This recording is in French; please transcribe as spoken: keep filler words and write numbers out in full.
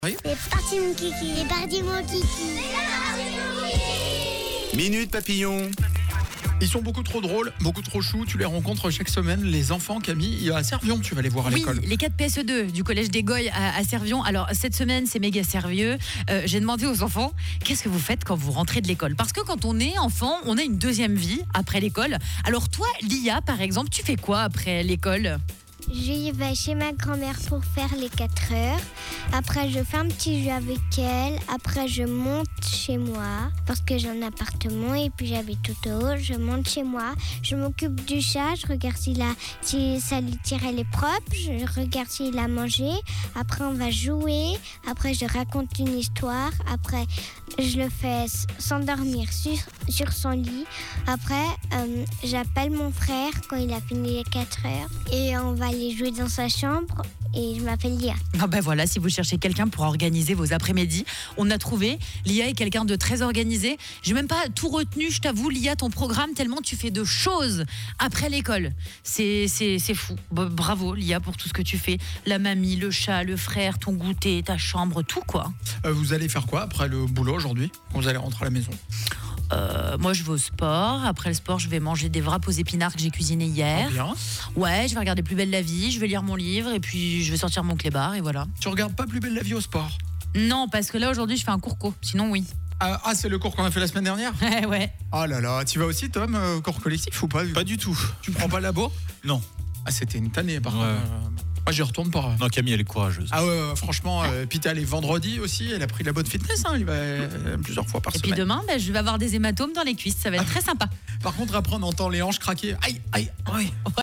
Oui. C'est parti mon kiki, c'est parti mon kiki. Minute Papillon. Ils sont beaucoup trop drôles, beaucoup trop choux. Tu les rencontres chaque semaine, les enfants, Camille. À Servion, tu vas les voir à Oui, l'école. les quatre P S E deux du collège des Goyes à, à Servion. Alors, cette semaine, c'est méga sérieux. Euh, j'ai demandé aux enfants, qu'est-ce que vous faites quand vous rentrez de l'école ? Parce que quand on est enfant, on a une deuxième vie après l'école. Alors toi, Lia, par exemple, tu fais quoi après l'école ? Je vais chez ma grand-mère pour faire les quatre heures. Après, je fais un petit jeu avec elle. Après, je monte chez moi parce que j'ai un appartement et puis j'habite tout au haut. Je monte chez moi. Je m'occupe du chat. Je regarde s'il a, si sa litière elle est propre. Je regarde s'il a mangé. Après, on va jouer. Après, je raconte une histoire. Après, je le fais s'endormir sur, sur son lit. Après, euh, j'appelle mon frère quand il a fini les quatre heures. Et on va aller jouer dans sa chambre. Et je m'appelle Lia. Ah ben voilà, si vous cherchez quelqu'un pour organiser vos après-midi, on a trouvé. Lia est quelqu'un de très organisé. J'ai même pas tout retenu, je t'avoue, Lia, ton programme, tellement tu fais de choses après l'école. C'est, c'est, c'est fou. Bravo, Lia, pour tout ce que tu fais. La mamie, le chat, le frère, ton goûter, ta chambre, tout quoi. Euh, vous allez faire quoi après le boulot aujourd'hui, quand vous allez rentrer à la maison ? Euh, moi, je vais au sport. Après le sport, je vais manger des wraps aux épinards que j'ai cuisinés hier. Ah, bien. Ouais, je vais regarder Plus belle la vie, je vais lire mon livre et puis je vais sortir mon clébard et voilà. Tu regardes pas Plus belle la vie au sport ? Non, parce que là, aujourd'hui, je fais un cours co. Sinon, oui. Ah, ah, c'est le cours qu'on a fait la semaine dernière ? Ouais, ouais. Oh là là, tu vas aussi, Tom, euh, cours collectif ou pas ? Pas du tout. Tu prends pas le labo ? Non. Ah, c'était une tannée, par Ouais. contre. Euh, moi, j'y retourne pas. Non, Camille, elle est courageuse. Ah ouais, ouais, franchement, euh, puis t'es allé vendredi aussi, elle a pris la bonne fitness, hein, il va euh, plusieurs fois par Et semaine. puis demain, bah, je vais avoir des hématomes dans les cuisses. Ça va être très sympa. Par contre, après, on entend les hanches craquer. Aïe, aïe, aïe.